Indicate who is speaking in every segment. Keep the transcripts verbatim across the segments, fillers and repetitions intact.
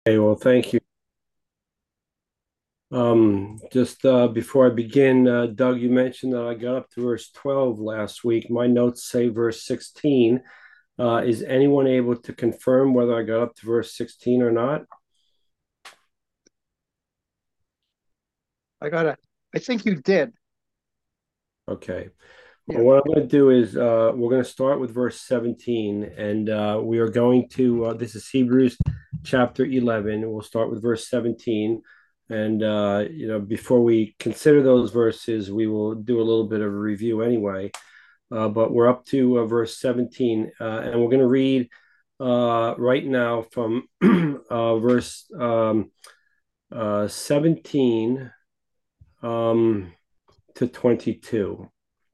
Speaker 1: Okay, well, thank you. Um, just uh, before I begin, uh, Doug, you mentioned that I got up to verse twelve last week. My notes say verse sixteen. Uh, is anyone able to confirm whether I got up to verse sixteen or not?
Speaker 2: I gotta, I think you did.
Speaker 1: Okay. Well,
Speaker 2: Yeah.
Speaker 1: what I'm going to do is uh, we're going to start with verse seventeen, and uh, we are going to, uh, this is Hebrews chapter eleven. We'll start with verse seventeen. And, uh, you know, before we consider those verses, we will do a little bit of a review anyway. Uh, but we're up to uh, verse seventeen, uh, and we're going to read uh, right now from uh, verse um, uh, seventeen um, to twenty-two.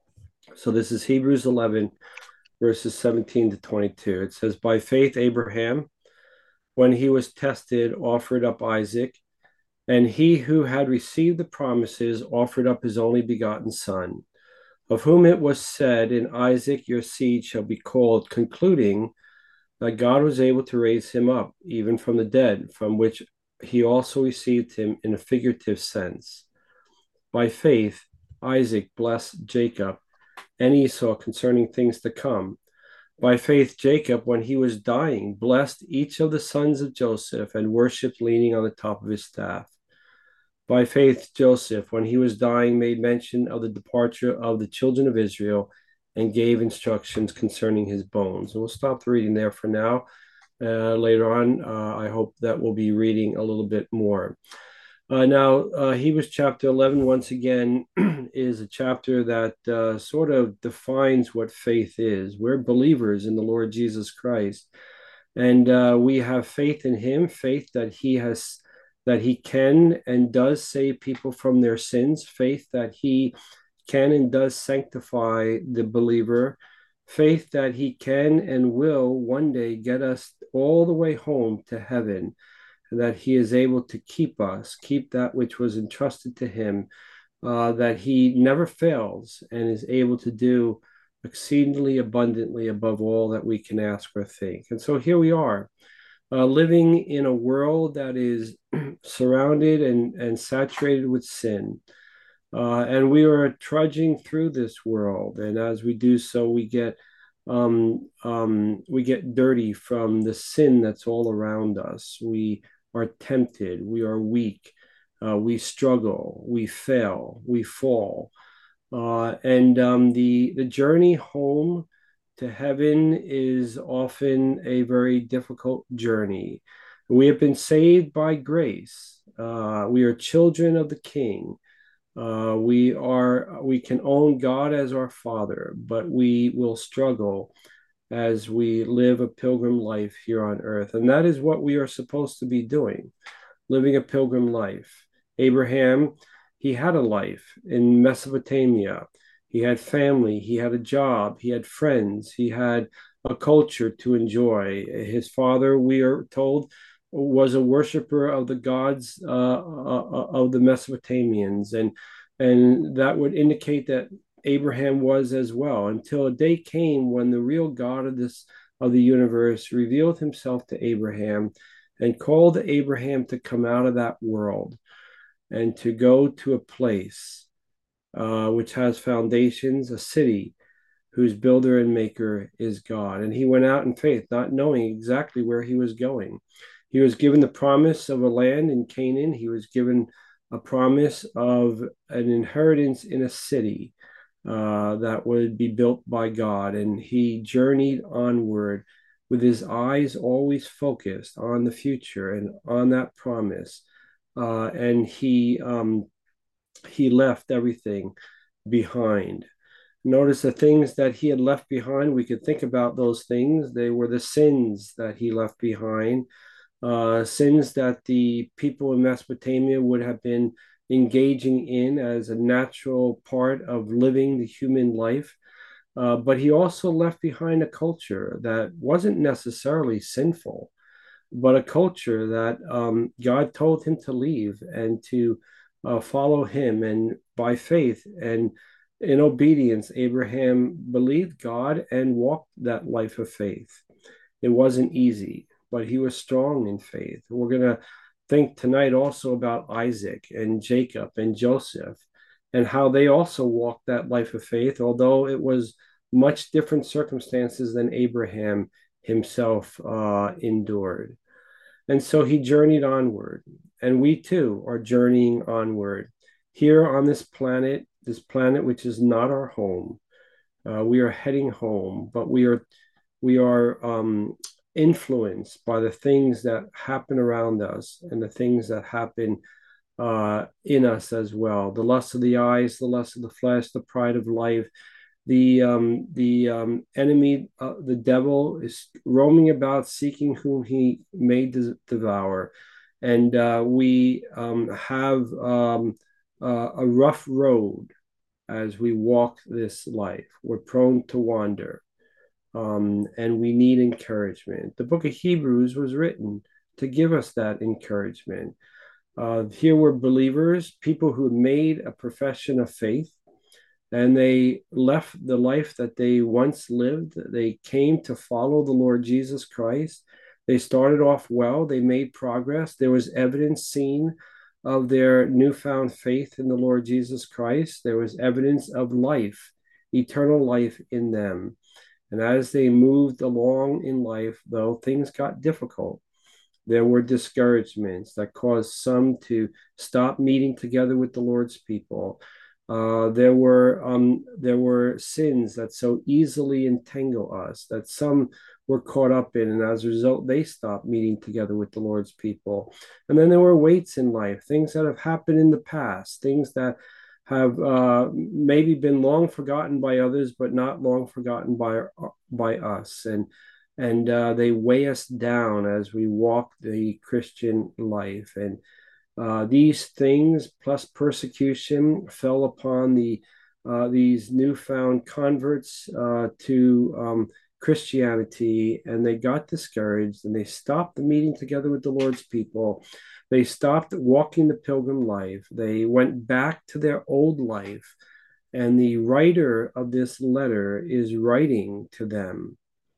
Speaker 1: So this is Hebrews eleven, verses seventeen to twenty-two. It says, by faith, Abraham, when he was tested, offered up Isaac, and he who had received the promises offered up his only begotten son, of whom it was said, in Isaac your seed shall be called, concluding that God was able to raise him up, even from the dead, from which he also received him in a figurative sense. By faith, Isaac blessed Jacob and Esau concerning things to come. By faith, Jacob, when he was dying, blessed each of the sons of Joseph and worshipped leaning on the top of his staff. By faith, Joseph, when he was dying, made mention of the departure of the children of Israel and gave instructions concerning his bones. And we'll stop the reading there for now. Uh, later on, uh, I hope that we'll be reading a little bit more. Uh, now, uh, Hebrews chapter eleven, once again, is a chapter that uh, sort of defines what faith is. We're believers in the Lord Jesus Christ, and uh, we have faith in him, faith that he has, that he can and does save people from their sins, faith that he can and does sanctify the believer, faith that he can and will one day get us all the way home to heaven, and that he is able to keep us, keep that which was entrusted to him, uh, that he never fails and is able to do exceedingly abundantly above all that we can ask or think. And so here we are, uh, living in a world that is surrounded and, and saturated with sin. Uh, and we are trudging through this world. And as we do so, we get um, um, we get dirty from the sin that's all around us. We are tempted. We are weak. Uh, we struggle. We fail. We fall. Uh, and um, the the journey home to heaven is often a very difficult journey. We have been saved by grace. Uh, we are children of the King. Uh, we are we can own God as our Father, but we will struggle as we live a pilgrim life here on earth, and that is what we are supposed to be doing, living a pilgrim life. Abraham, he had a life in Mesopotamia. He had family, he had a job, he had friends, he had a culture to enjoy. His father, we are told, was a worshiper of the gods uh, uh, of the Mesopotamians, and and that would indicate that Abraham was as well. Until a day came when the real God of this of the universe revealed himself to Abraham and called Abraham to come out of that world and to go to a place uh, which has foundations, a city whose builder and maker is God. And he went out in faith, not knowing exactly where he was going. He was given the promise of a land in Canaan. He was given a promise of an inheritance in a city uh, that would be built by God. And he journeyed onward with his eyes always focused on the future and on that promise. Uh, and he um, he left everything behind. Notice the things that he had left behind. We could think about those things. They were the sins that he left behind, uh, sins that the people in Mesopotamia would have been engaging in as a natural part of living the human life. Uh, but he also left behind a culture that wasn't necessarily sinful, but a culture that um, God told him to leave and to uh, follow him. And by faith and in obedience, Abraham believed God and walked that life of faith. It wasn't easy. but he was strong in faith. We're going to think tonight also about Isaac and Jacob and Joseph and how they also walked that life of faith, although it was much different circumstances than Abraham himself uh, endured. And so he journeyed onward, and we too are journeying onward. Here on this planet, this planet which is not our home, uh, we are heading home, but we are we are um, influenced by the things that happen around us and the things that happen uh, in us as well. The lust of the eyes, the lust of the flesh, the pride of life. The um, the um, enemy, uh, the devil, is roaming about seeking whom he may de- devour, and uh, we um, have um, uh, a rough road as we walk this life. We're prone to wander, um, and we need encouragement. The book of Hebrews was written to give us that encouragement. Uh, here were believers, people who made a profession of faith, and they left the life that they once lived. They came to follow the Lord Jesus Christ. They started off well, they made progress. There was evidence seen of their newfound faith in the Lord Jesus Christ. There was evidence of life, eternal life in them. And as they moved along in life, though, things got difficult. There were discouragements that caused some to stop meeting together with the Lord's people. Uh, there were um, there were sins that so easily entangle us that some were caught up in, and as a result, they stopped meeting together with the Lord's people. And then there were weights in life, things that have happened in the past, things that have uh, maybe been long forgotten by others, but not long forgotten by by us, and and uh, they weigh us down as we walk the Christian life. And uh, these things, plus persecution, fell upon the uh, these newfound converts uh, to um, Christianity, and they got discouraged, and they stopped the meeting together with the Lord's people. They stopped walking the pilgrim life. They went back to their old life, and the writer of this letter is writing to them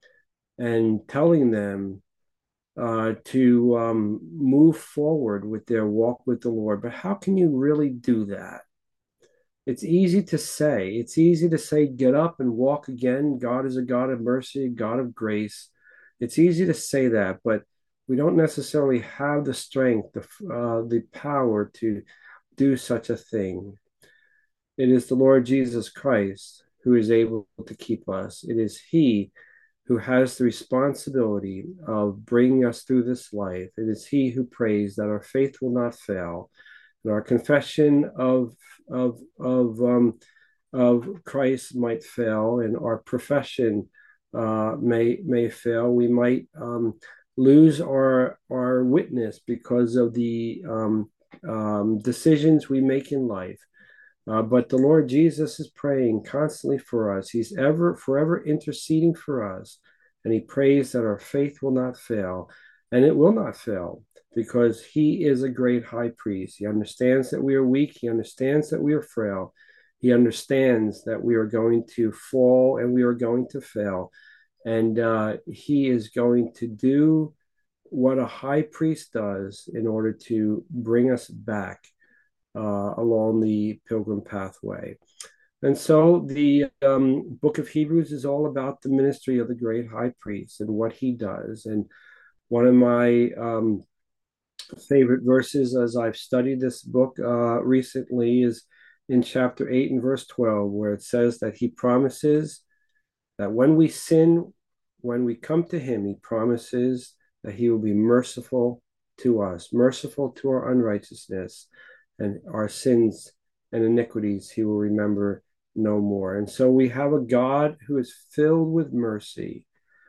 Speaker 1: and telling them uh, to um, move forward with their walk with the Lord. But how can you really do that? It's easy to say. It's easy to say, get up and walk again. God is a God of mercy, God of grace. It's easy to say that, but we don't necessarily have the strength, the, uh, the power to do such a thing. It is the Lord Jesus Christ who is able to keep us. It is He who has the responsibility of bringing us through this life. It is He who prays that our faith will not fail, and our confession of of of um, of Christ might fail, and our profession uh, may may fail. We might um, lose our our witness because of the um, um, decisions we make in life. Uh, but the Lord Jesus is praying constantly for us. He's ever, forever interceding for us. And he prays that our faith will not fail. And it will not fail because he is a great high priest. He understands that we are weak. He understands that we are frail. He understands that we are going to fall and we are going to fail. And uh, he is going to do what a high priest does in order to bring us back uh, along the pilgrim pathway. And so the um, book of Hebrews is all about the ministry of the great high priest and what he does. And one of my um, favorite verses as I've studied this book uh, recently is in chapter eight and verse twelve, where it says that he promises that when we sin, when we come to him, he promises that he will be merciful to us, merciful to our unrighteousness, and our sins and iniquities he will remember no more. And so we have a God who is filled with mercy.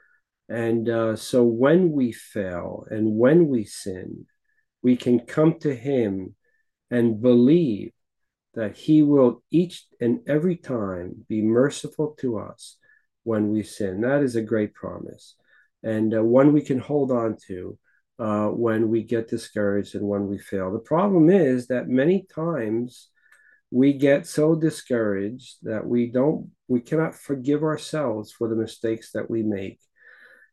Speaker 1: And uh, so when we fail and when we sin, we can come to him and believe that he will each and every time be merciful to us when we sin. That is a great promise, and uh, one we can hold on to uh, when we get discouraged and when we fail. The problem is that many times we get so discouraged that we don't, we cannot forgive ourselves for the mistakes that we make.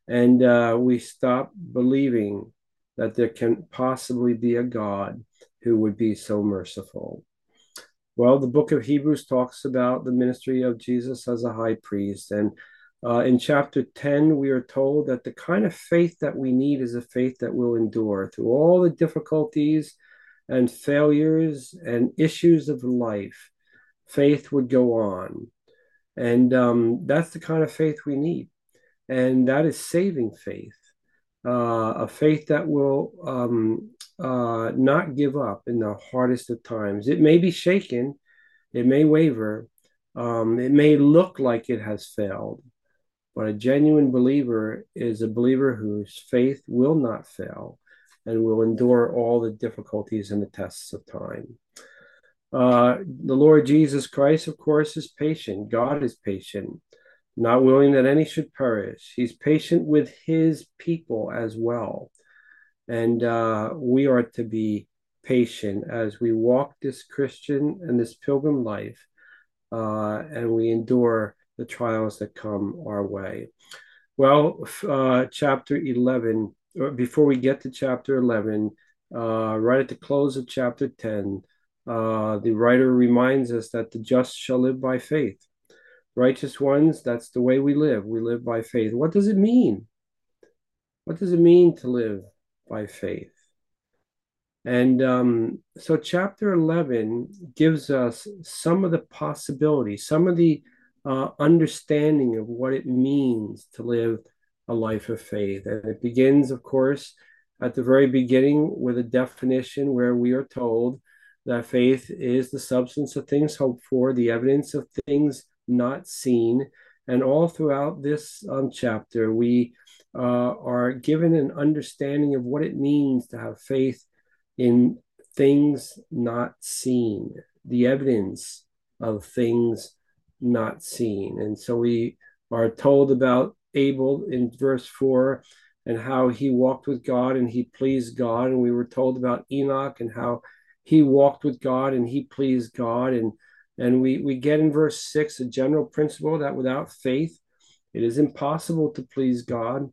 Speaker 1: And uh, we stop believing that there can possibly be a God who would be so merciful. Well, the book of Hebrews talks about the ministry of Jesus as a high priest. And uh, in chapter ten, we are told that the kind of faith that we need is a faith that will endure through all the difficulties and failures and issues of life. Faith would go on. And um, that's the kind of faith we need. And that is saving faith, uh, a faith that will um, uh, not give up in the hardest of times. It may be shaken, it may waver, um, it may look like it has failed, but a genuine believer is a believer whose faith will not fail and will endure all the difficulties and the tests of time. Uh, the Lord Jesus Christ, of course, is patient. God is patient, not willing that any should perish. He's patient with his people as well. And uh, we are to be patient as we walk this Christian and this pilgrim life, uh, and we endure the trials that come our way. Well, uh, chapter eleven, or before we get to chapter eleven, uh, right at the close of chapter ten, uh, the writer reminds us that the just shall live by faith. Righteous ones, that's the way we live. We live by faith. What does it mean? What does it mean to live by faith? And um, so chapter eleven gives us some of the possibilities, some of the uh, understanding of what it means to live a life of faith. And it begins, of course, at the very beginning with a definition where we are told that faith is the substance of things hoped for, the evidence of things not seen. And all throughout this um, chapter, we uh, are given an understanding of what it means to have faith in things not seen, the evidence of things not seen. And so we are told about Abel in verse four and how he walked with God and he pleased God. And we were told about Enoch and how he walked with God and he pleased God. And, and we, we get in verse six a general principle that without faith, it is impossible to please God.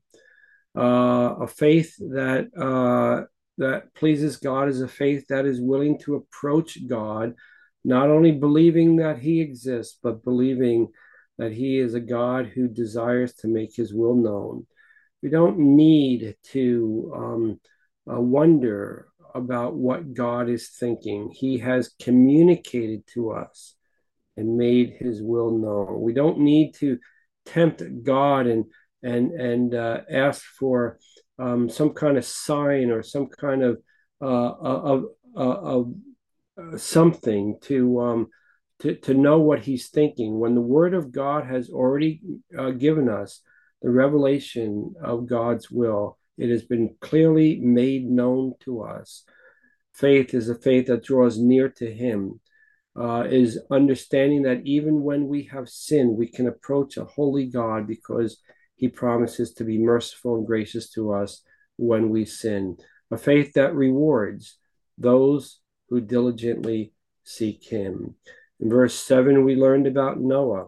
Speaker 1: Uh, a faith that uh, that pleases God is a faith that is willing to approach God, not only believing that he exists, but believing that he is a God who desires to make his will known. We don't need to um, uh, wonder about what God is thinking. He has communicated to us and made his will known. We don't need to tempt God and and and uh, ask for um, some kind of sign or some kind of uh, of, of, of something to um, to to know what he's thinking. When the Word of God has already uh, given us the revelation of God's will, it has been clearly made known to us. Faith is a faith that draws near to him. Uh, is understanding that even when we have sinned, we can approach a holy God because he promises to be merciful and gracious to us when we sin. A faith that rewards those who diligently seek him. In verse seven, we learned about Noah.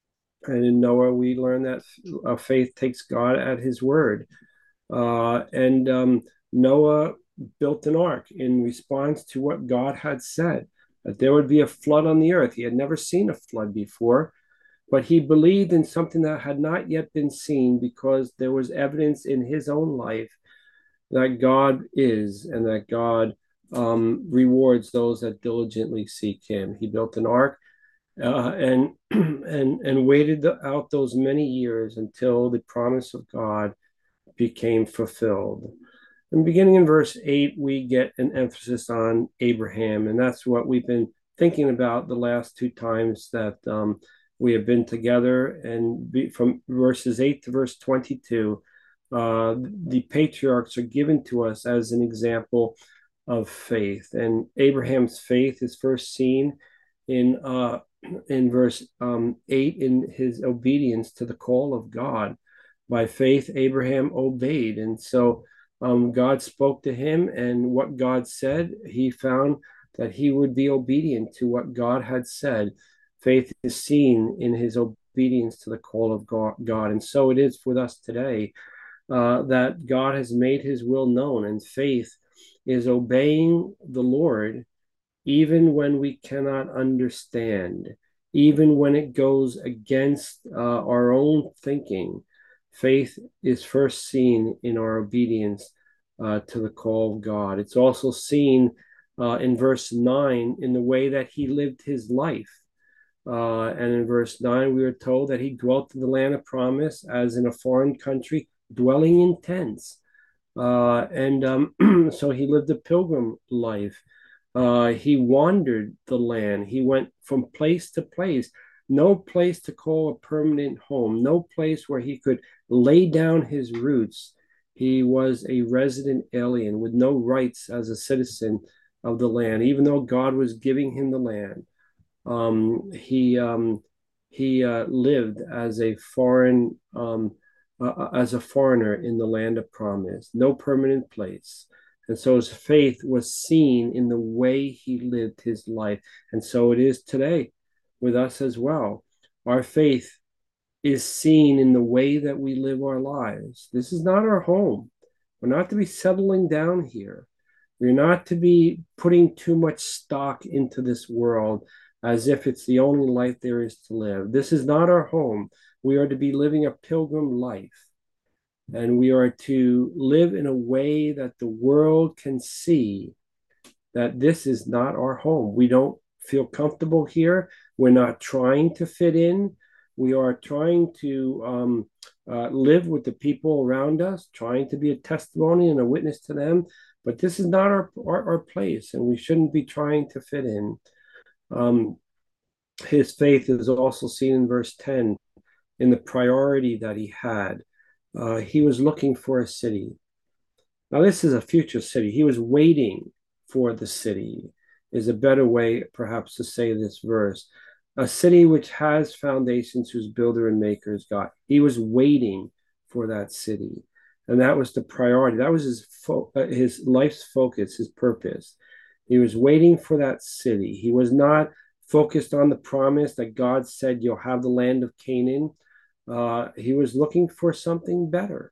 Speaker 1: And in Noah, we learn that a faith takes God at his word. Uh, and um, Noah built an ark in response to what God had said, that there would be a flood on the earth. He had never seen a flood before, but he believed in something that had not yet been seen because there was evidence in his own life that God is and that God um, rewards those that diligently seek him. He built an ark uh, and, and, and waited out those many years until the promise of God became fulfilled. And beginning in verse eight, we get an emphasis on Abraham, and that's what we've been thinking about the last two times that um, we have been together. And be, from verses eight to verse twenty-two, uh, the patriarchs are given to us as an example of faith. And Abraham's faith is first seen in uh, in verse um, eight in his obedience to the call of God. By faith, Abraham obeyed. And so um, God spoke to him, and what God said, he found that he would be obedient to what God had said. Faith is seen in his obedience to the call of God. And so it is with us today. uh, that God has made his will known, and faith is obeying the Lord even when we cannot understand, even when it goes against uh, our own thinking. Faith is first seen in our obedience uh, to the call of God. It's also seen uh, in verse nine in the way that he lived his life. Uh, and in verse nine, we are told that he dwelt in the land of promise as in a foreign country, dwelling in tents. Uh, and um, so he lived a pilgrim life. Uh, he wandered the land. He went from place to place, no place to call a permanent home, no place where he could lay down his roots. He was a resident alien with no rights as a citizen of the land, even though God was giving him the land. Um, he um, he uh, lived as a foreign um, uh, as a foreigner in the land of promise, no permanent place. And so his faith was seen in the way he lived his life. And so it is today with us as well. Our faith is seen in the way that we live our lives. This is not our home. We're not to be settling down here. We're not to be putting too much stock into this world as if it's the only life there is to live. This is not our home. We are to be living a pilgrim life. And we are to live in a way that the world can see that this is not our home. We don't feel comfortable here. We're not trying to fit in. We are trying to um, uh, live with the people around us, trying to be a testimony and a witness to them. But this is not our, our, our place, and we shouldn't be trying to fit in. Um, his faith is also seen in verse ten in the priority that he had. Uh, he was looking for a city. Now, this is a future city. He was waiting for the city, is a better way, perhaps, to say this verse. A city which has foundations, whose builder and maker is God. He was waiting for that city. And that was the priority. That was his, fo- uh, his life's focus, his purpose. He was waiting for that city. He was not focused on the promise that God said, you'll have the land of Canaan. Uh, he was looking for something better.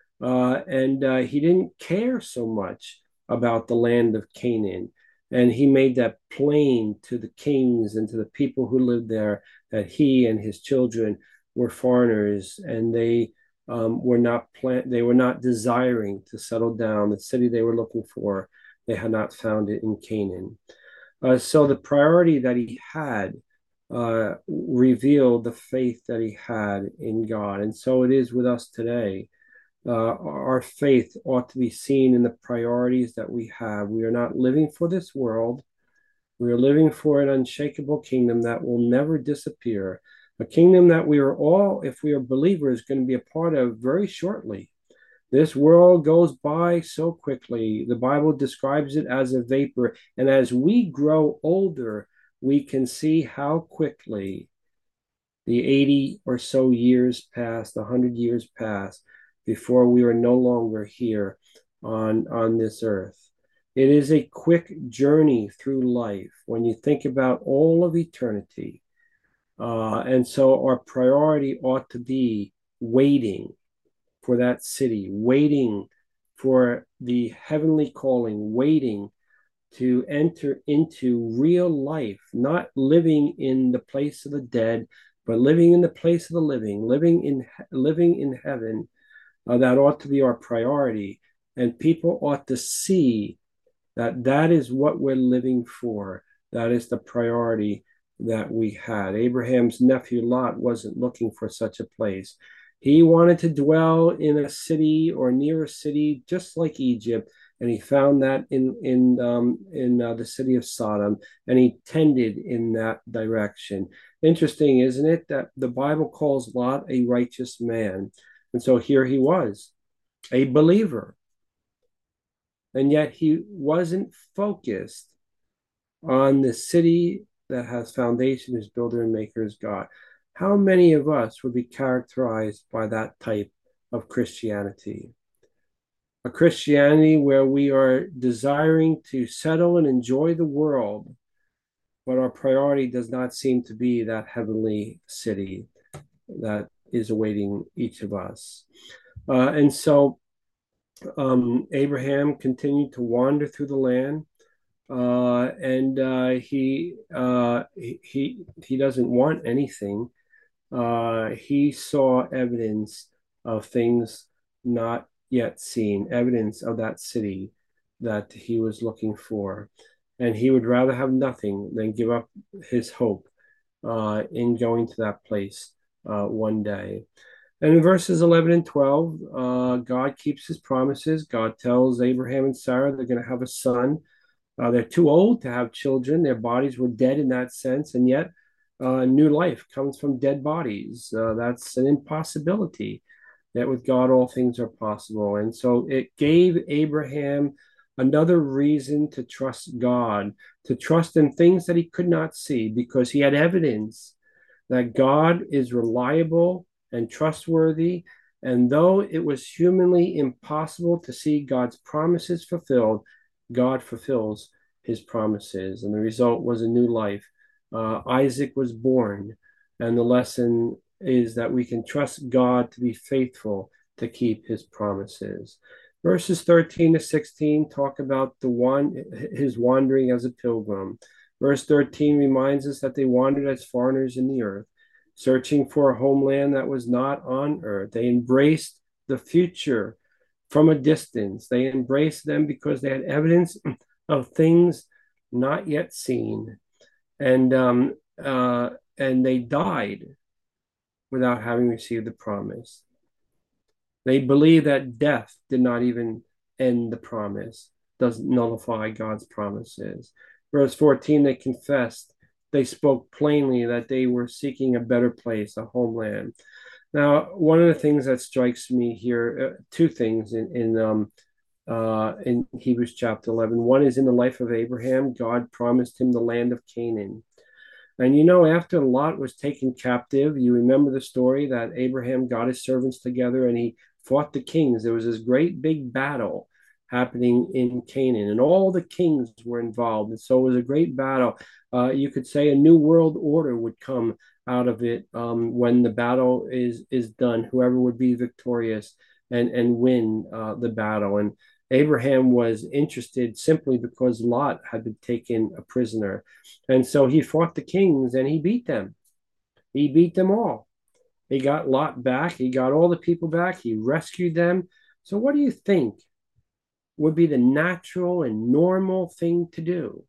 Speaker 1: Uh, and uh, he didn't care so much about the land of Canaan. And he made that plain to the kings and to the people who lived there that he and his children were foreigners, and they um, were not plan- they were not desiring to settle down. The city they were looking for, they had not found it in Canaan. Uh, so the priority that he had uh, revealed the faith that he had in God. And so it is with us today. Uh, our faith ought to be seen in the priorities that we have. We are not living for this world. We are living for an unshakable kingdom that will never disappear, a kingdom that we are all, if we are believers, going to be a part of very shortly. This world goes by so quickly. The Bible describes it as a vapor. And as we grow older, we can see how quickly the eighty or so years pass, the one hundred years pass before we are no longer here on, on this earth. It is a quick journey through life when you think about all of eternity. Uh, and so our priority ought to be waiting for that city, waiting for the heavenly calling, waiting to enter into real life, not living in the place of the dead, but living in the place of the living, living in living in heaven. Uh, that ought to be our priority, and people ought to see that that is what we're living for. That is the priority that we had. Abraham's nephew Lot wasn't looking for such a place. He wanted to dwell in a city or near a city just like Egypt, and he found that in in um, in uh, the city of Sodom, and he tended in that direction. Interesting, isn't it, that the Bible calls Lot a righteous man, and so here he was, a believer, and yet he wasn't focused on the city that has foundation, whose builder and maker is God. How many of us would be characterized by that type of Christianity? A Christianity where we are desiring to settle and enjoy the world, but our priority does not seem to be that heavenly city that is awaiting each of us. Uh, and so um, Abraham continued to wander through the land, uh, and uh, he, uh, he he doesn't want anything. Uh, he saw evidence of things not yet seen, evidence of that city that he was looking for, and he would rather have nothing than give up his hope uh, in going to that place uh, one day. And in verses eleven and twelve, uh, God keeps his promises. God tells Abraham and Sarah they're going to have a son. Uh, they're too old to have children. Their bodies were dead in that sense, and yet uh, new life comes from dead bodies. Uh, that's an impossibility. That with God, all things are possible. And so it gave Abraham another reason to trust God, to trust in things that he could not see, because he had evidence that God is reliable and trustworthy. And though it was humanly impossible to see God's promises fulfilled, God fulfills his promises. And the result was a new life. Uh, Isaac was born. And the lesson is that we can trust God to be faithful to keep his promises. Verses thirteen to sixteen talk about the one his wandering as a pilgrim. Verse thirteen reminds us that they wandered as foreigners in the earth, searching for a homeland that was not on earth. They embraced the future from a distance. They embraced them because they had evidence of things not yet seen. And um, uh, and they died without having received the promise. They believe that death did not even end the promise, doesn't nullify God's promises. Verse fourteen, they confessed, they spoke plainly that they were seeking a better place, a homeland. Now, one of the things that strikes me here, uh, two things in, in, um, uh, in Hebrews chapter eleven. One is in the life of Abraham, God promised him the land of Canaan. And you know, after Lot was taken captive, you remember the story that Abraham got his servants together and he fought the kings. There was this great big battle happening in Canaan, and all the kings were involved. And so it was a great battle. Uh, you could say a new world order would come out of it um, when the battle is is done. Whoever would be victorious and and win uh, the battle. And Abraham was interested simply because Lot had been taken a prisoner. And so he fought the kings and he beat them. He beat them all. He got Lot back. He got all the people back. He rescued them. So, what do you think would be the natural and normal thing to do?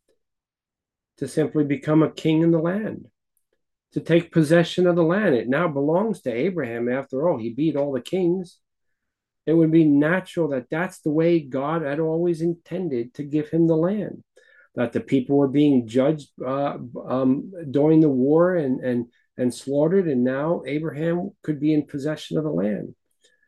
Speaker 1: To simply become a king in the land, to take possession of the land. It now belongs to Abraham. After all, he beat all the kings. It would be natural that that's the way God had always intended to give him the land, that the people were being judged uh, um, during the war and, and, and slaughtered, and now Abraham could be in possession of the land.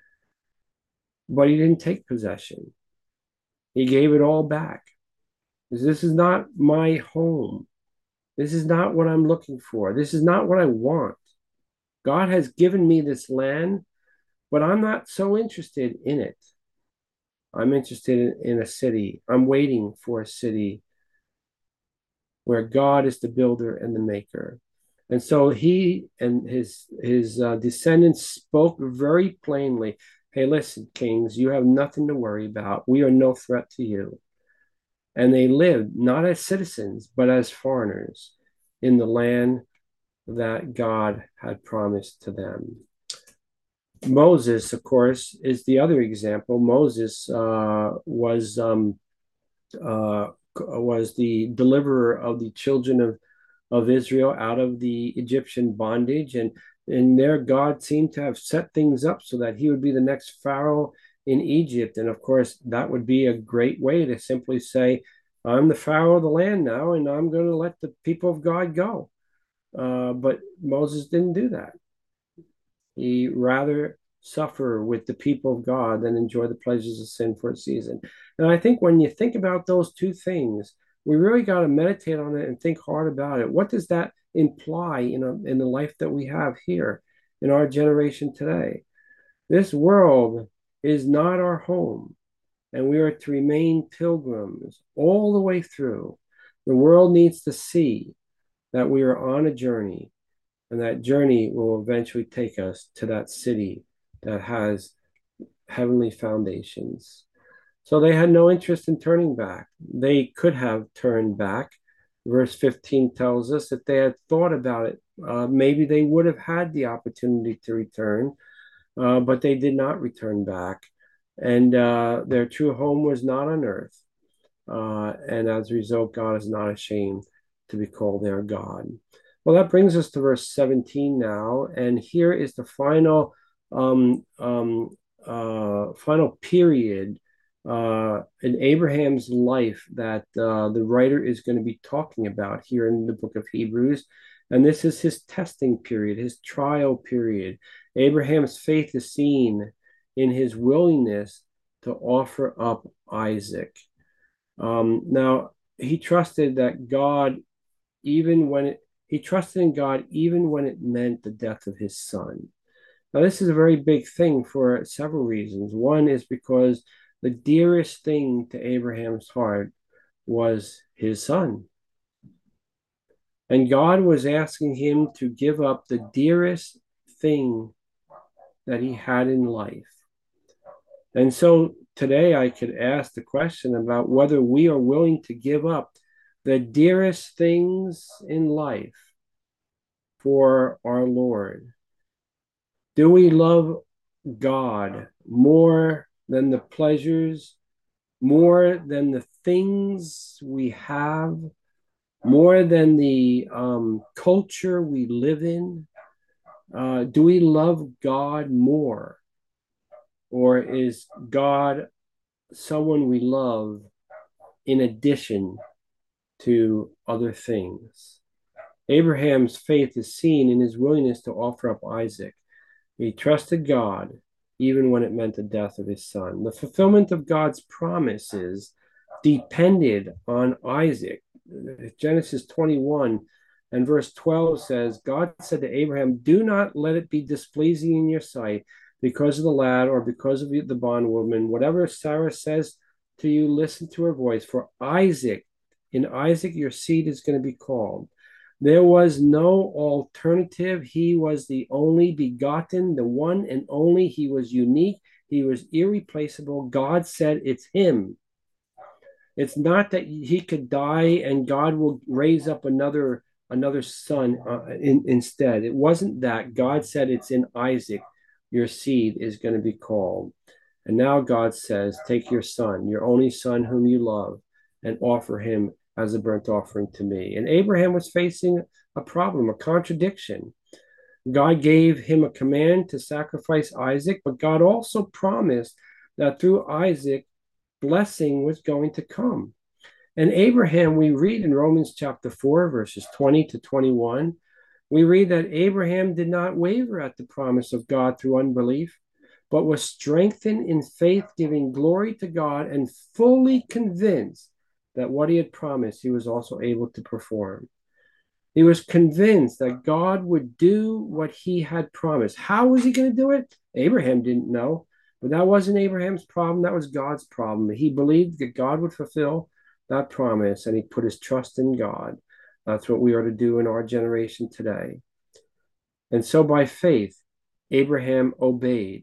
Speaker 1: But he didn't take possession. He gave it all back. This is not my home. This is not what I'm looking for. This is not what I want. God has given me this land, but I'm not so interested in it. I'm interested in, in a city. I'm waiting for a city where God is the builder and the maker. And so he and his his uh, descendants spoke very plainly. Hey, listen, kings, you have nothing to worry about. We are no threat to you. And they lived not as citizens, but as foreigners in the land that God had promised to them. Moses, of course, is the other example. Moses uh, was um, uh, was the deliverer of the children of, of Israel out of the Egyptian bondage. And, and there, God seemed to have set things up so that he would be the next Pharaoh in Egypt. And of course, that would be a great way to simply say, I'm the Pharaoh of the land now, and I'm going to let the people of God go. Uh, but Moses didn't do that. He rather suffer with the people of God than enjoy the pleasures of sin for a season. And I think when you think about those two things, we really got to meditate on it and think hard about it. What does that imply in, a, in the life that we have here in our generation today? This world is not our home, and we are to remain pilgrims all the way through. The world needs to see that we are on a journey, and that journey will eventually take us to that city that has heavenly foundations. So they had no interest in turning back. They could have turned back. Verse fifteen tells us that they had thought about it. Uh, maybe they would have had the opportunity to return, uh, but they did not return back. And uh, their true home was not on earth. Uh, and as a result, God is not ashamed to be called their God. Well, that brings us to verse seventeen now. And here is the final, um, um, uh, final period uh, in Abraham's life that uh, the writer is going to be talking about here in the book of Hebrews. And this is his testing period, his trial period. Abraham's faith is seen in his willingness to offer up Isaac. Um, now, he trusted that God, even when it, he trusted in God, even when it meant the death of his son. Now, this is a very big thing for several reasons. One is because the dearest thing to Abraham's heart was his son. And God was asking him to give up the dearest thing that he had in life. And so today I could ask the question about whether we are willing to give up the dearest things in life for our Lord. Do we love God more than the pleasures, more than the things we have, more than the um, culture we live in? Uh, do we love God more? Or is God someone we love in addition to other things? Abraham's faith is seen in his willingness to offer up Isaac. He trusted God even when it meant the death of his son. The fulfillment of God's promises depended on Isaac. Genesis twenty-one and verse twelve says, God said to Abraham, do not let it be displeasing in your sight because of the lad or because of the bondwoman. Whatever Sarah says to you, listen to her voice. For Isaac, in Isaac your seed is going to be called. There was no alternative. He was the only begotten, the one and only. He was unique. He was irreplaceable. God said it's him. It's not that he could die and God will raise up another another son uh, in, instead. It wasn't that. God said it's in Isaac. Your seed is going to be called. And now God says, take your son, your only son whom you love, and offer him as a burnt offering to me. And Abraham was facing a problem, a contradiction. God gave him a command to sacrifice Isaac, but God also promised that through Isaac, blessing was going to come. And Abraham, we read in Romans chapter four, verses twenty to twenty-one, we read that Abraham did not waver at the promise of God through unbelief, but was strengthened in faith, giving glory to God and fully convinced that what he had promised, he was also able to perform. He was convinced that God would do what he had promised. How was he going to do it? Abraham didn't know, but that wasn't Abraham's problem. That was God's problem. He believed that God would fulfill that promise, and he put his trust in God. That's what we are to do in our generation today. And so by faith, Abraham obeyed.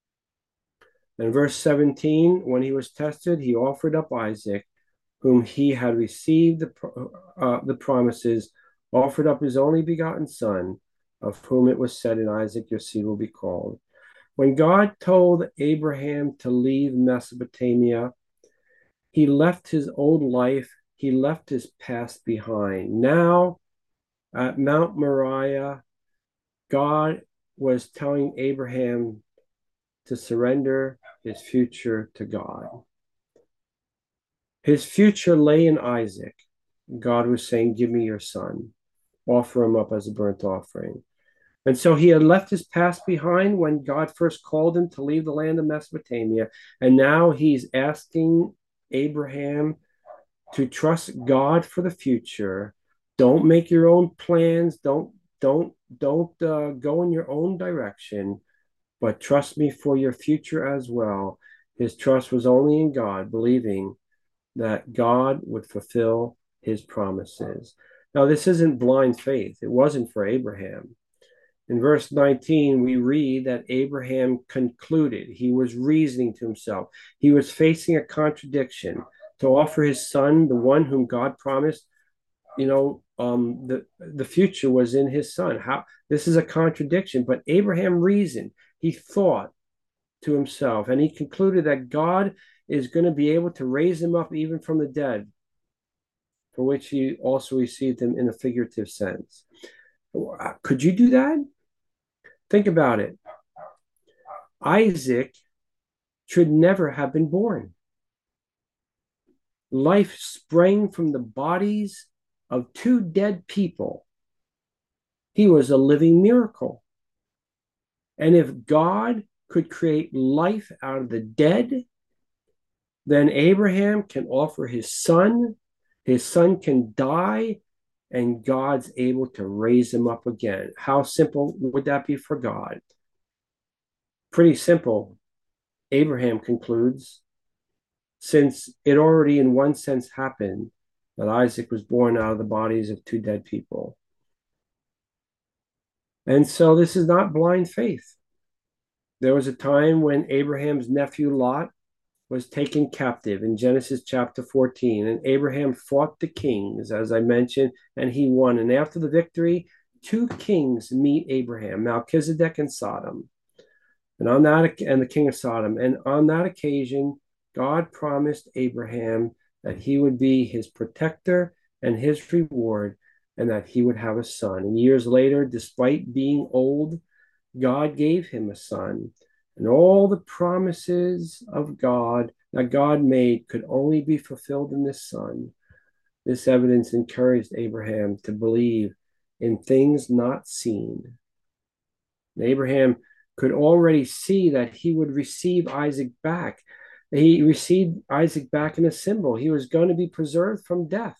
Speaker 1: In verse seventeen, when he was tested, he offered up Isaac, whom he had received the, uh, the promises, offered up his only begotten son, of whom it was said, in Isaac your seed will be called. When God told Abraham to leave Mesopotamia, he left his old life, he left his past behind. Now, at Mount Moriah, God was telling Abraham to surrender his future to God. His future lay in Isaac. God was saying, give me your son. Offer him up as a burnt offering. And so he had left his past behind when God first called him to leave the land of Mesopotamia. And now he's asking Abraham to trust God for the future. Don't make your own plans. Don't, don't, don't uh, go in your own direction, but trust me for your future as well. His trust was only in God, believing that God would fulfill his promises. Now, this isn't blind faith. It wasn't for Abraham. In verse nineteen, we read that Abraham concluded. He was reasoning to himself. He was facing a contradiction to offer his son, the one whom God promised. You know, um, the the future was in his son. How this is a contradiction, but Abraham reasoned. He thought to himself, and he concluded that God is going to be able to raise him up even from the dead, for which he also received him in a figurative sense. Could you do that? Think about it. Isaac should never have been born. Life sprang from the bodies of two dead people. He was a living miracle. And if God could create life out of the dead, then Abraham can offer his son. His son can die, and God's able to raise him up again. How simple would that be for God? Pretty simple, Abraham concludes, since it already in one sense happened that Isaac was born out of the bodies of two dead people. And so this is not blind faith. There was a time when Abraham's nephew Lot was taken captive in Genesis chapter fourteen, and Abraham fought the kings, as I mentioned, and he won. And after the victory, two kings meet Abraham, Melchizedek and Sodom, and on that and the king of Sodom. And on that occasion, God promised Abraham that he would be his protector and his reward, and that he would have a son. And years later, despite being old, God gave him a son. And all the promises of God that God made could only be fulfilled in this son. This evidence encouraged Abraham to believe in things not seen. And Abraham could already see that he would receive Isaac back. He received Isaac back in a symbol. He was going to be preserved from death.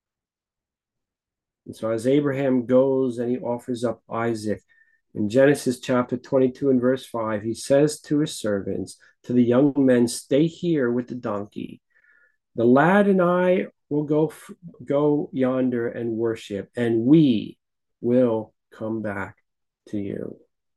Speaker 1: And so as Abraham goes and he offers up Isaac, in Genesis chapter twenty-two and verse five, he says to his servants, to the young men, stay here with the donkey. The lad and I will go, go yonder and worship, and we will come back to you.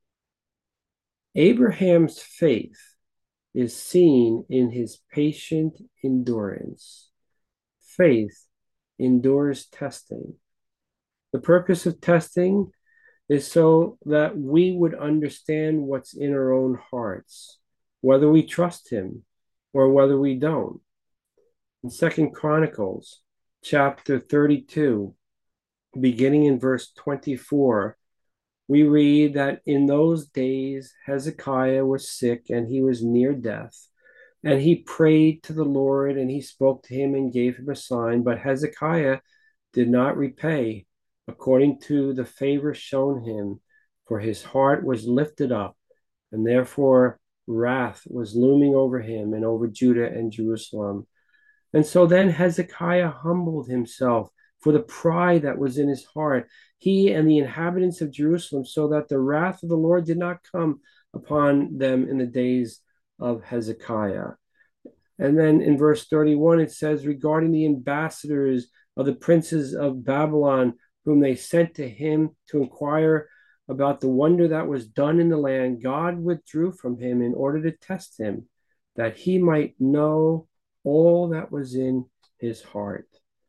Speaker 1: Abraham's faith is seen in his patient endurance. Faith endures testing. The purpose of testing is so that we would understand what's in our own hearts, whether we trust him or whether we don't. In Second Chronicles chapter thirty-two, beginning in verse twenty-four, we read that in those days Hezekiah was sick and he was near death. And he prayed to the Lord and he spoke to him and gave him a sign. But Hezekiah did not repay according to the favor shown him, for his heart was lifted up, and therefore wrath was looming over him and over Judah and Jerusalem. And so then Hezekiah humbled himself for the pride that was in his heart, he and the inhabitants of Jerusalem, so that the wrath of the Lord did not come upon them in the days of Hezekiah. And then in verse thirty-one, it says, regarding the ambassadors of the princes of Babylon, whom they sent to him to inquire about the wonder that was done in the land, God withdrew from him in order to test him, that he might know all that was in his heart.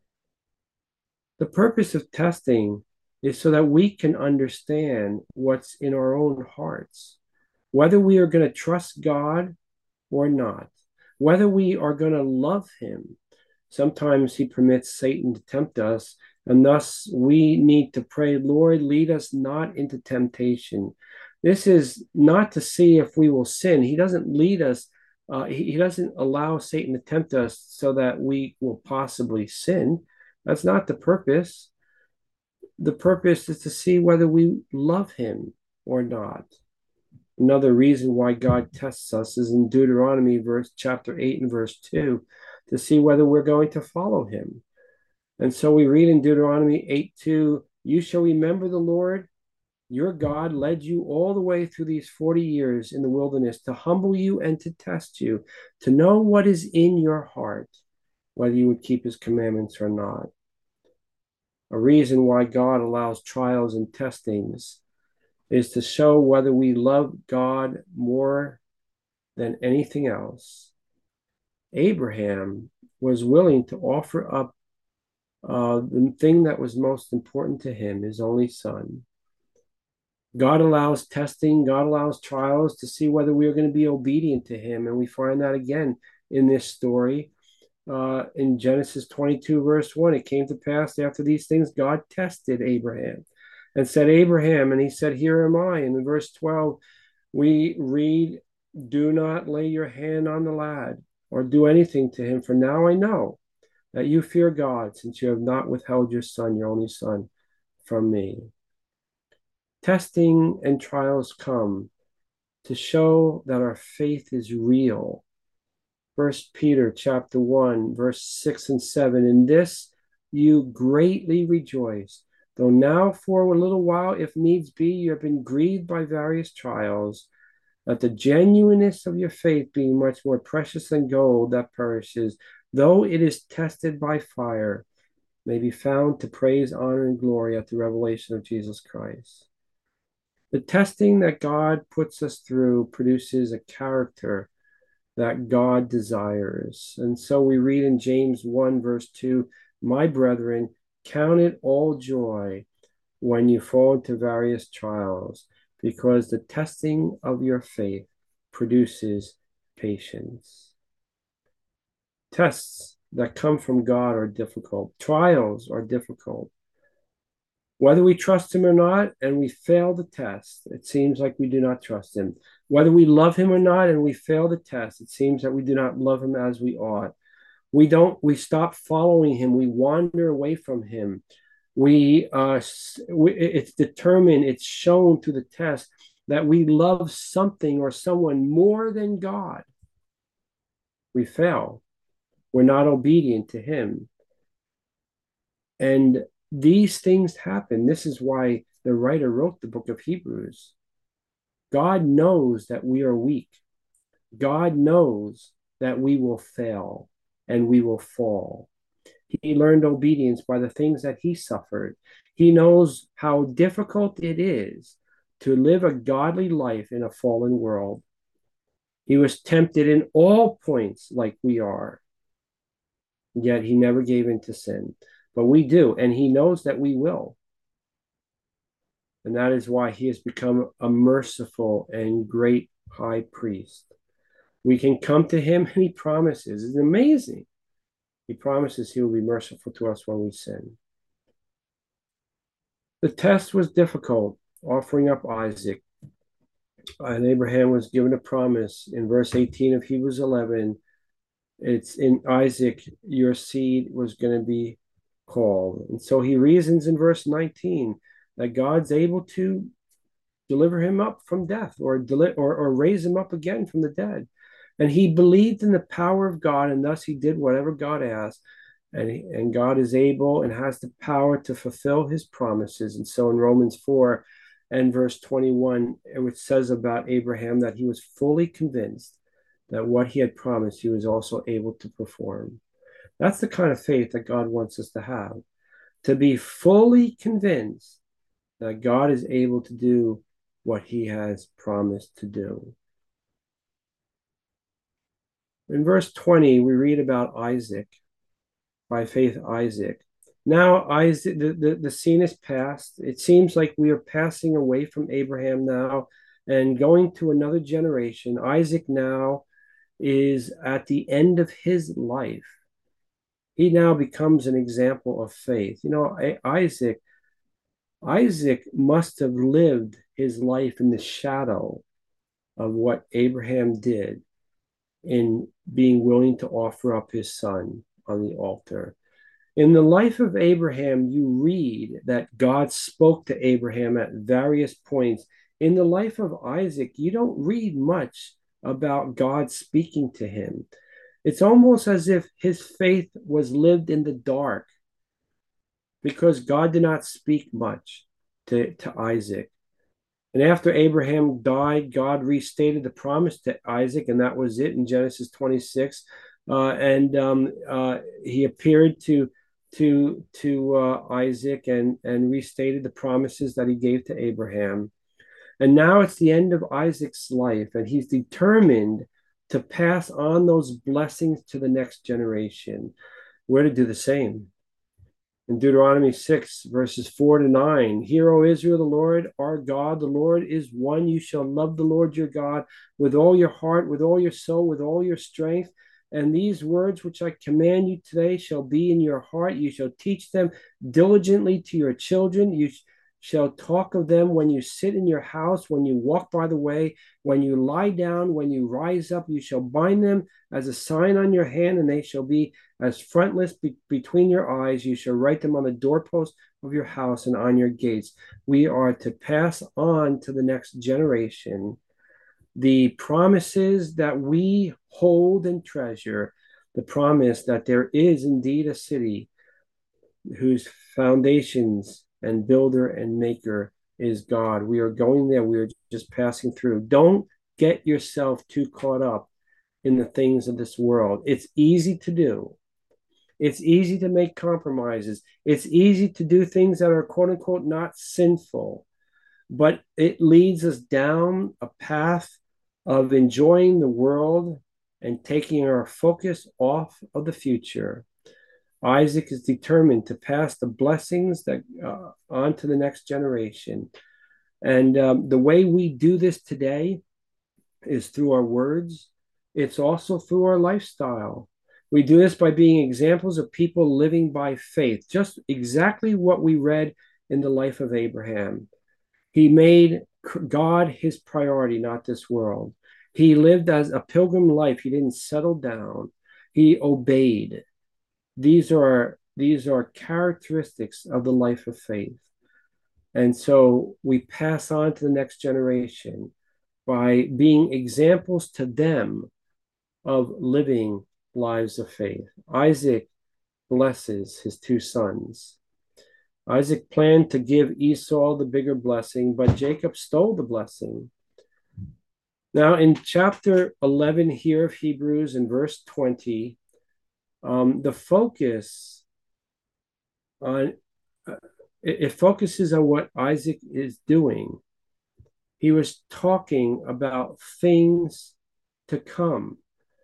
Speaker 1: The purpose of testing is so that we can understand what's in our own hearts, whether we are going to trust God or not, whether we are going to love him. Sometimes he permits Satan to tempt us, and thus we need to pray, Lord, lead us not into temptation. This is not to see if we will sin. He doesn't lead us, uh, he, he doesn't allow Satan to tempt us so that we will possibly sin. That's not the purpose. The purpose is to see whether we love him or not. Another reason why God tests us is in Deuteronomy verse chapter eight and verse two, to see whether we're going to follow him. And so we read in Deuteronomy eight two, you shall remember the Lord your God led you all the way through these forty years in the wilderness to humble you and to test you, to know what is in your heart, whether you would keep his commandments or not. A reason why God allows trials and testings is to show whether we love God more than anything else. Abraham was willing to offer up uh, the thing that was most important to him, his only son. God allows testing, God allows trials to see whether we are going to be obedient to him. And we find that again in this story. Uh, in Genesis twenty-two, verse one, it came to pass after these things, God tested Abraham and said, Abraham, and he said, here am I. And in verse twelve, we read, do not lay your hand on the lad or do anything to him, for now I know that you fear God, since you have not withheld your son, your only son, from me. Testing and trials come to show that our faith is real. First Peter chapter one, verse six and seven. In this you greatly rejoice, though now for a little while, if needs be, you have been grieved by various trials, that the genuineness of your faith, being much more precious than gold that perishes, though it is tested by fire, may be found to praise, honor, and glory at the revelation of Jesus Christ. The testing that God puts us through produces a character that God desires. And so we read in James one, verse two, my brethren, count it all joy when you fall into various trials, because the testing of your faith produces patience. Tests that come from God are difficult. Trials are difficult. Whether we trust him or not, and we fail the test, it seems like we do not trust him. Whether we love him or not, and we fail the test, it seems that we do not love him as we ought. We don't, we stop following him. We wander away from him. We, uh, we, it's determined, it's shown through the test that we love something or someone more than God. We fail. We're not obedient to him. And these things happen. This is why the writer wrote the book of Hebrews. God knows that we are weak. God knows that we will fail and we will fall. He learned obedience by the things that he suffered. He knows how difficult it is to live a godly life in a fallen world. He was tempted in all points like we are, yet he never gave in to sin. But we do, and he knows that we will. And that is why he has become a merciful and great high priest. We can come to him and he promises. It's amazing. He promises he will be merciful to us when we sin. The test was difficult, offering up Isaac. And Abraham was given a promise in verse eighteen of Hebrews eleven. It's in Isaac, your seed was going to be called. And so he reasons in verse nineteen that God's able to deliver him up from death or, deli- or, or raise him up again from the dead. And he believed in the power of God, and thus he did whatever God asked. And, he, and God is able and has the power to fulfill his promises. And so in Romans four and verse twenty-one, it says about Abraham that he was fully convinced that what he had promised, he was also able to perform. That's the kind of faith that God wants us to have, to be fully convinced that God is able to do what he has promised to do. In verse twenty, we read about Isaac, by faith Isaac. Now Isaac, the, the, the scene is past. It seems like we are passing away from Abraham now and going to another generation. Isaac now is at the end of his life. He now becomes an example of faith. You know, Isaac, Isaac must have lived his life in the shadow of what Abraham did in being willing to offer up his son on the altar. In the life of Abraham, you read that God spoke to Abraham at various points. In the life of Isaac, you don't read much about God speaking to him. It's almost as if his faith was lived in the dark because God did not speak much to, to Isaac. And after Abraham died, God restated the promise to Isaac, and that was it in Genesis twenty-six. Uh, and um, uh, he appeared to to to uh, Isaac and and restated the promises that he gave to Abraham. And now it's the end of Isaac's life, and he's determined to pass on those blessings to the next generation. We're to do the same. In Deuteronomy six, verses four to nine, Hear, O Israel, the Lord our God, the Lord is one. You shall love the Lord your God with all your heart, with all your soul, with all your strength. And these words which I command you today shall be in your heart. You shall teach them diligently to your children. You shall talk of them when you sit in your house, when you walk by the way, when you lie down, when you rise up. You shall bind them as a sign on your hand, and they shall be as frontlets be- between your eyes. You shall write them on the doorpost of your house and on your gates. We are to pass on to the next generation the promises that we hold and treasure, the promise that there is indeed a city whose foundations and builder and maker is God. We are going there. We are just passing through. Don't get yourself too caught up in the things of this world. It's easy to do. It's easy to make compromises. It's easy to do things that are quote unquote not sinful, but it leads us down a path of enjoying the world and taking our focus off of the future. Isaac is determined to pass the blessings that uh, on to the next generation. And um, the way we do this today is through our words. It's also through our lifestyle. We do this by being examples of people living by faith, just exactly what we read in the life of Abraham. He made God his priority, not this world. He lived as a pilgrim life. He didn't settle down. He obeyed. These are these are characteristics of the life of faith. And so we pass on to the next generation by being examples to them of living lives of faith. Isaac blesses his two sons. Isaac planned to give Esau the bigger blessing, but Jacob stole the blessing. Now, in chapter eleven here of Hebrews, in verse twenty, um, the focus on uh, it, it focuses on what Isaac is doing. He was talking about things to come.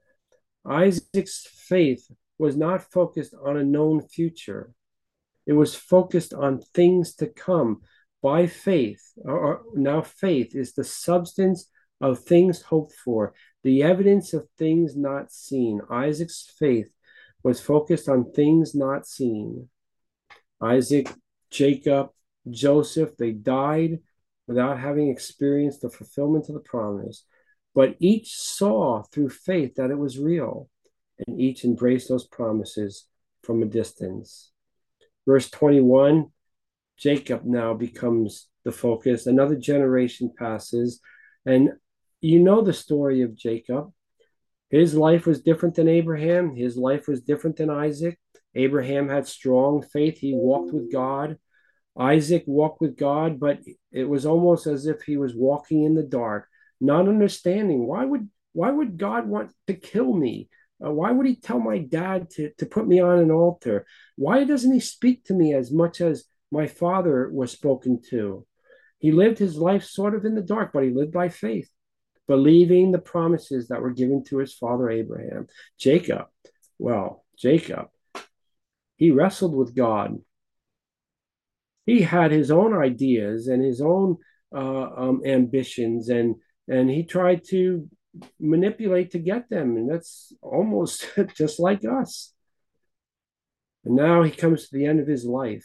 Speaker 1: Isaac's faith was not focused on a known future. It was focused on things to come by faith. Or now faith is the substance of things hoped for, the evidence of things not seen. Isaac's faith was focused on things not seen. Isaac, Jacob, Joseph, they died without having experienced the fulfillment of the promise, but each saw through faith that it was real, and each embraced those promises from a distance. Verse twenty-one, Jacob now becomes the focus. Another generation passes, and you know the story of Jacob. His life was different than Abraham. His life was different than Isaac. Abraham had strong faith. He walked with God. Isaac walked with God, but it was almost as if he was walking in the dark, not understanding why would why would God want to kill me? Uh, why would he tell my dad to, to put me on an altar? Why doesn't he speak to me as much as my father was spoken to? He lived his life sort of in the dark, but he lived by faith, believing the promises that were given to his father Abraham. Jacob, well, Jacob, he wrestled with God. He had his own ideas and his own uh, um, ambitions, and and he tried to manipulate to get them, and that's almost just like us. And now he comes to the end of his life.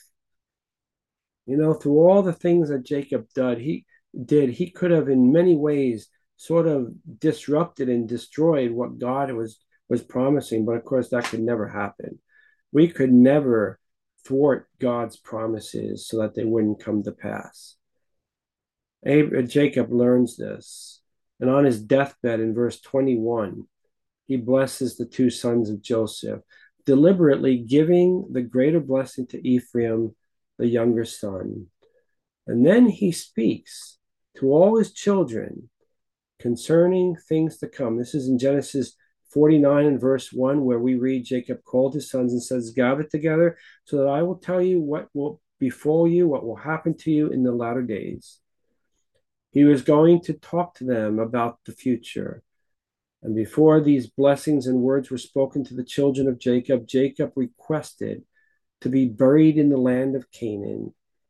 Speaker 1: You know, through all the things that Jacob did, he did, he could have in many ways sort of disrupted and destroyed what God was was promising, but of course that could never happen. We could never thwart God's promises so that they wouldn't come to pass. Abraham, Jacob learns this, and on his deathbed in verse twenty-one, he blesses the two sons of Joseph, deliberately giving the greater blessing to Ephraim, the younger son. And then he speaks to all his children concerning things to come. This is in Genesis forty-nine and verse one, where we read, Jacob called his sons and says, gather together so that I will tell you what will befall you, what will happen to you in the latter days. He was going to talk to them about the future. And before these blessings and words were spoken to the children of Jacob, Jacob requested to be buried in the land of Canaan.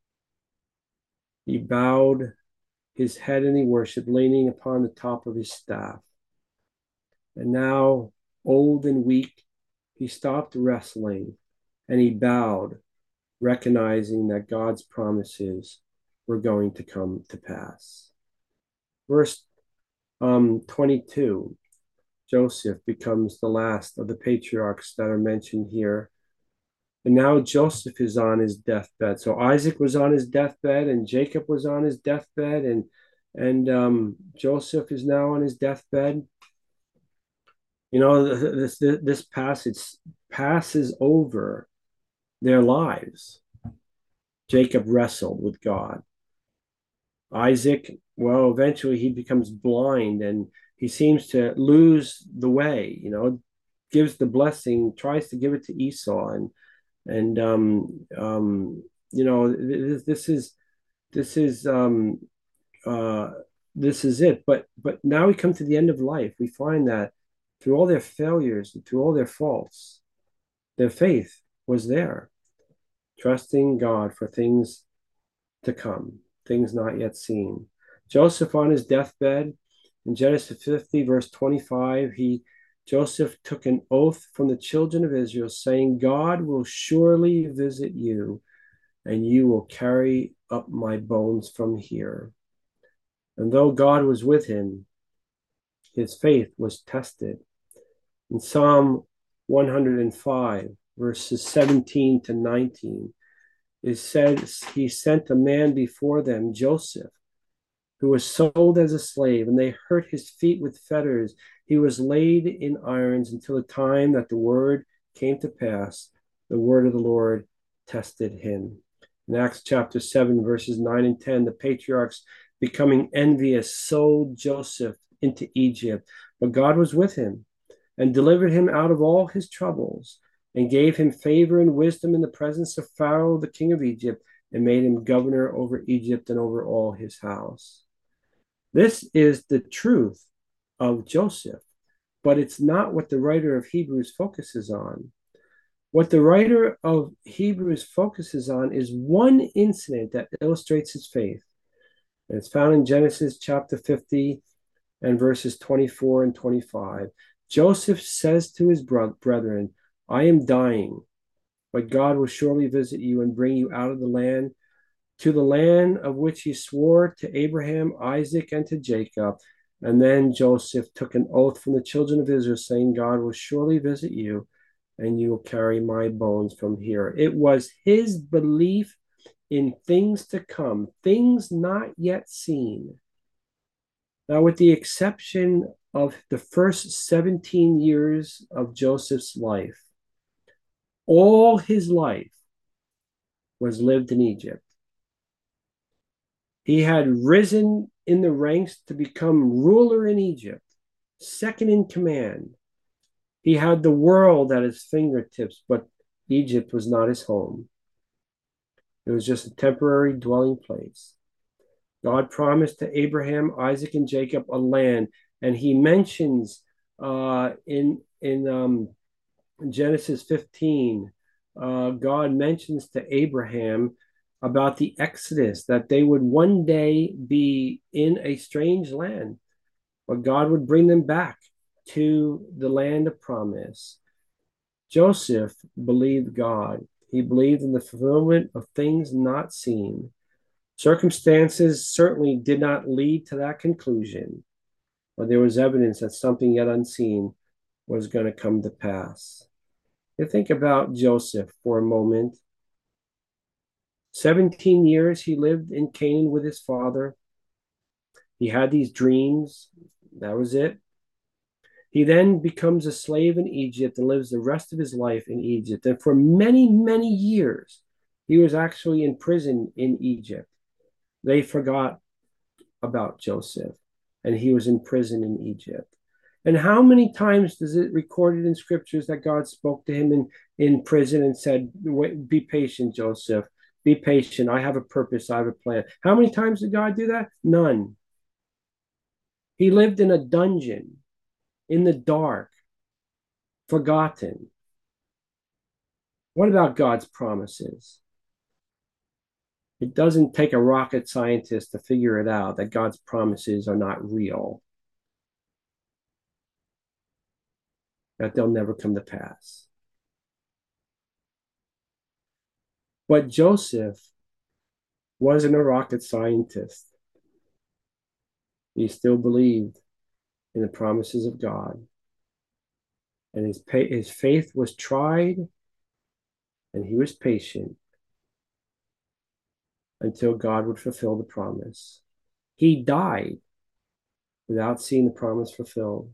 Speaker 1: He bowed his head and he worshiped, leaning upon the top of his staff. And now, old and weak, he stopped wrestling and he bowed, recognizing that God's promises were going to come to pass. Verse um, twenty-two, Joseph becomes the last of the patriarchs that are mentioned here. And now Joseph is on his deathbed. So Isaac was on his deathbed, and Jacob was on his deathbed, and and um, Joseph is now on his deathbed. You know, this this passage passes over their lives. Jacob wrestled with God. Isaac, well, eventually he becomes blind and he seems to lose the way, you know, gives the blessing, tries to give it to Esau. And, and, um, um, you know, this, this is, this is, um, uh, this is it. But, but now we come to the end of life. We find that through all their failures and through all their faults, their faith was there, trusting God for things to come, things not yet seen. Joseph on his deathbed, in Genesis fifty, verse twenty-five, he Joseph took an oath from the children of Israel, saying, God will surely visit you, and you will carry up my bones from here. And though God was with him, his faith was tested. In Psalm one hundred five, verses seventeen to nineteen, it says, he sent a man before them, Joseph, who was sold as a slave, and they hurt his feet with fetters. He was laid in irons until the time that the word came to pass. The word of the Lord tested him. In Acts chapter seven, verses nine and ten, the patriarchs, becoming envious, sold Joseph into Egypt. But God was with him and delivered him out of all his troubles, and gave him favor and wisdom in the presence of Pharaoh, the king of Egypt, and made him governor over Egypt and over all his house. This is the truth of Joseph, but it's not what the writer of Hebrews focuses on. What the writer of Hebrews focuses on is one incident that illustrates his faith. And it's found in Genesis chapter fifty and verses twenty-four and twenty-five. Joseph says to his brethren, I am dying, but God will surely visit you and bring you out of the land, to the land of which he swore to Abraham, Isaac, and to Jacob. And then Joseph took an oath from the children of Israel, saying, God will surely visit you, and you will carry my bones from here. It was his belief in things to come, things not yet seen. Now, with the exception of the first seventeen years of Joseph's life, all his life was lived in Egypt. He had risen in the ranks to become ruler in Egypt, second in command. He had the world at his fingertips, but Egypt was not his home. It was just a temporary dwelling place. God promised to Abraham, Isaac, and Jacob a land, and he mentions uh, in in um, Genesis fifteen, uh, God mentions to Abraham about the Exodus, that they would one day be in a strange land, but God would bring them back to the land of promise. Joseph believed God. He believed in the fulfillment of things not seen. Circumstances certainly did not lead to that conclusion, but there was evidence that something yet unseen was going to come to pass. You think about Joseph for a moment. seventeen years he lived in Canaan with his father. He had these dreams. That was it. He then becomes a slave in Egypt and lives the rest of his life in Egypt. And for many, many years, he was actually in prison in Egypt. They forgot about Joseph, and he was in prison in Egypt. And how many times does it recorded in scriptures that God spoke to him in, in prison and said, be patient, Joseph, be patient. I have a purpose. I have a plan. How many times did God do that? None. He lived in a dungeon, in the dark, forgotten. What about God's promises? It doesn't take a rocket scientist to figure it out that God's promises are not real, that they'll never come to pass. But Joseph wasn't a rocket scientist. He still believed in the promises of God. And his, his faith was tried, and he was patient until God would fulfill the promise. He died without seeing the promise fulfilled.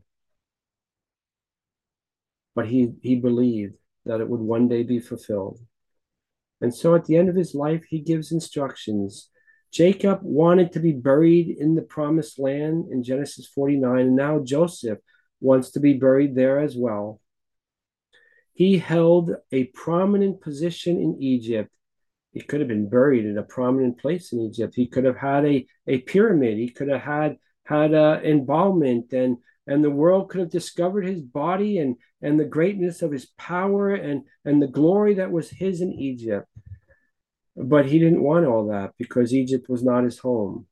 Speaker 1: But he, he believed that it would one day be fulfilled. And so at the end of his life, he gives instructions. Jacob wanted to be buried in the promised land in Genesis forty-nine, and now Joseph wants to be buried there as well. He held a prominent position in Egypt. He could have been buried in a prominent place in Egypt. He could have had a, a pyramid. He could have had had uh, embalmment, and and the world could have discovered his body and and the greatness of his power and and the glory that was his in Egypt. But he didn't want all that because Egypt was not his home.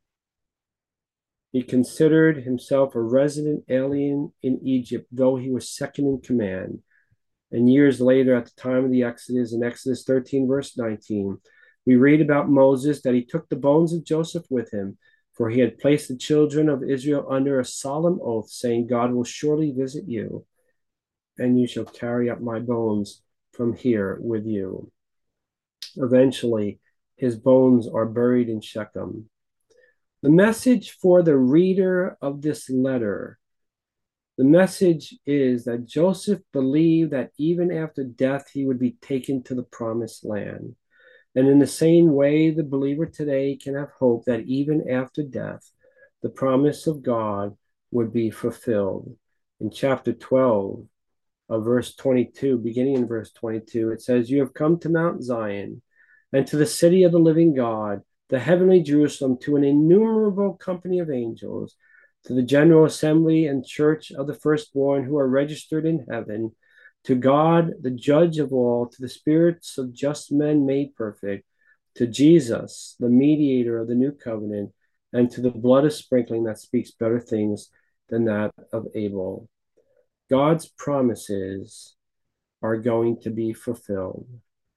Speaker 1: He considered himself a resident alien in Egypt, though he was second in command. And years later, at the time of the Exodus, in Exodus thirteen, verse nineteen, we read about Moses that he took the bones of Joseph with him, for he had placed the children of Israel under a solemn oath, saying, God will surely visit you, and you shall carry up my bones from here with you. Eventually, his bones are buried in Shechem. The message for the reader of this letter, the message is that Joseph believed that even after death, he would be taken to the promised land. And in the same way, the believer today can have hope that even after death, the promise of God would be fulfilled. In chapter twelve of verse twenty-two, beginning in verse twenty-two, it says, You have come to Mount Zion and to the city of the living God, the heavenly Jerusalem, to an innumerable company of angels, to the general assembly and church of the firstborn who are registered in heaven, to God, the judge of all, to the spirits of just men made perfect, to Jesus, the mediator of the new covenant, and to the blood of sprinkling that speaks better things than that of Abel. God's promises are going to be fulfilled.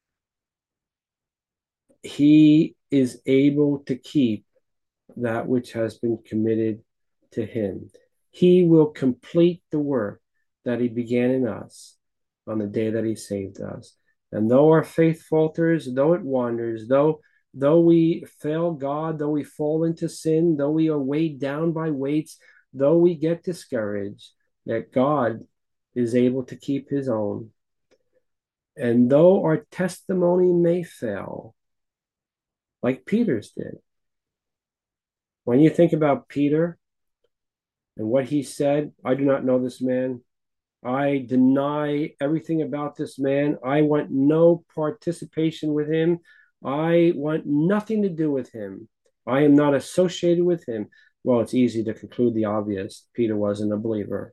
Speaker 1: He is able to keep that which has been committed to him. He will complete the work that he began in us on the day that he saved us. And though our faith falters, though it wanders, though though we fail God, though we fall into sin, though we are weighed down by weights, though we get discouraged, that God is able to keep his own. And though our testimony may fail, like Peter's did. When you think about Peter and what he said, I do not know this man. I deny everything about this man. I want no participation with him. I want nothing to do with him. I am not associated with him. Well, it's easy to conclude the obvious. Peter wasn't a believer.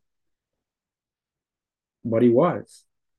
Speaker 1: But he was.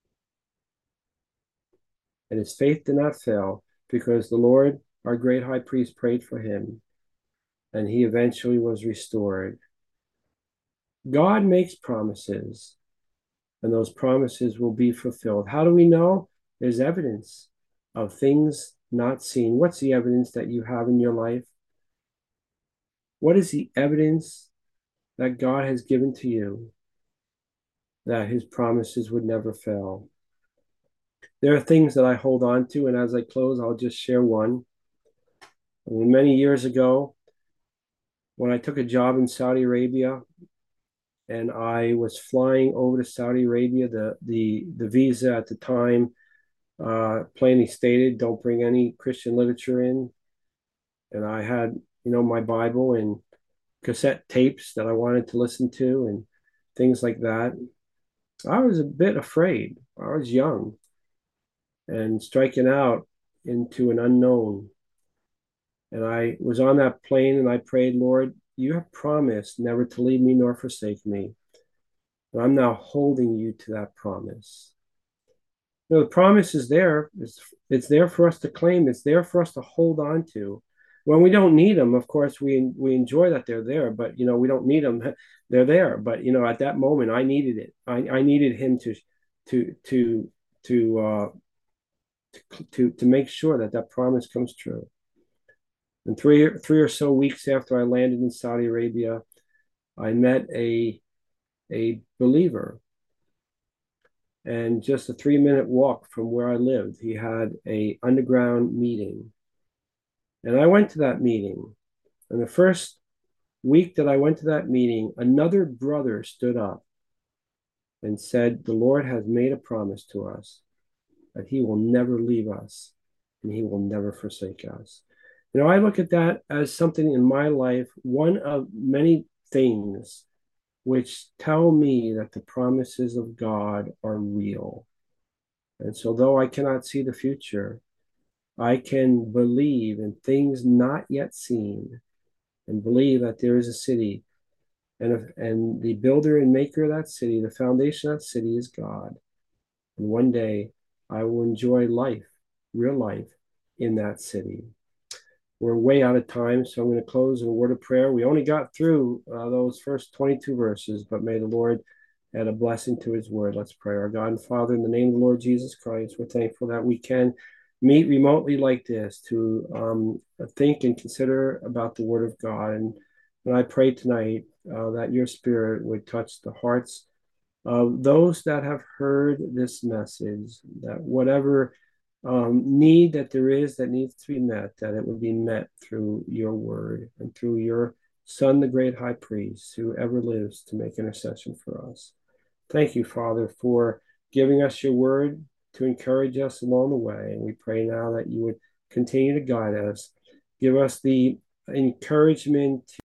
Speaker 1: And his faith did not fail because the Lord, our great high priest, prayed for him. And he eventually was restored. God makes promises, and those promises will be fulfilled. How do we know? There's evidence of things not seen. What's the evidence that you have in your life? What is the evidence that God has given to you that his promises would never fail? There are things that I hold on to, and as I close, I'll just share one. I mean, many years ago, when I took a job in Saudi Arabia, and I was flying over to Saudi Arabia, the the the visa at the time uh, plainly stated, don't bring any Christian literature in. And I had, you know, my Bible and cassette tapes that I wanted to listen to and things like that. I was a bit afraid. I was young and striking out into an unknown. And I was on that plane and I prayed, Lord, you have promised never to leave me nor forsake me. And I'm now holding you to that promise. You know, the promise is there. It's, it's there for us to claim. It's there for us to hold on to. When we don't need them, of course, we we enjoy that they're there, but you know, we don't need them. They're there. But you know, at that moment, I needed it. I, I needed him to to to to uh to, to to make sure that that promise comes true. And three three or so weeks after I landed in Saudi Arabia, I met a a believer, and just a three minute walk from where I lived, he had a underground meeting. And I went to that meeting. And the first week that I went to that meeting, another brother stood up and said, the Lord has made a promise to us that he will never leave us and he will never forsake us. You know, I look at that as something in my life, one of many things which tell me that the promises of God are real. And so, though I cannot see the future, I can believe in things not yet seen and believe that there is a city, and, if, and the builder and maker of that city, the foundation of that city is God. And one day I will enjoy life, real life, in that city. We're way out of time, so I'm going to close in a word of prayer. We only got through uh, those first twenty-two verses, but may the Lord add a blessing to his word. Let's pray. Our God and Father, in the name of the Lord Jesus Christ, we're thankful that we can meet remotely like this to um, think and consider about the word of God. And, and I pray tonight uh, that your spirit would touch the hearts of those that have heard this message, that whatever um, need that there is that needs to be met, that it would be met through your word and through your Son, the great high priest, who ever lives to make intercession for us. Thank you, Father, for giving us your word to encourage us along the way. And we pray now that you would continue to guide us, give us the encouragement to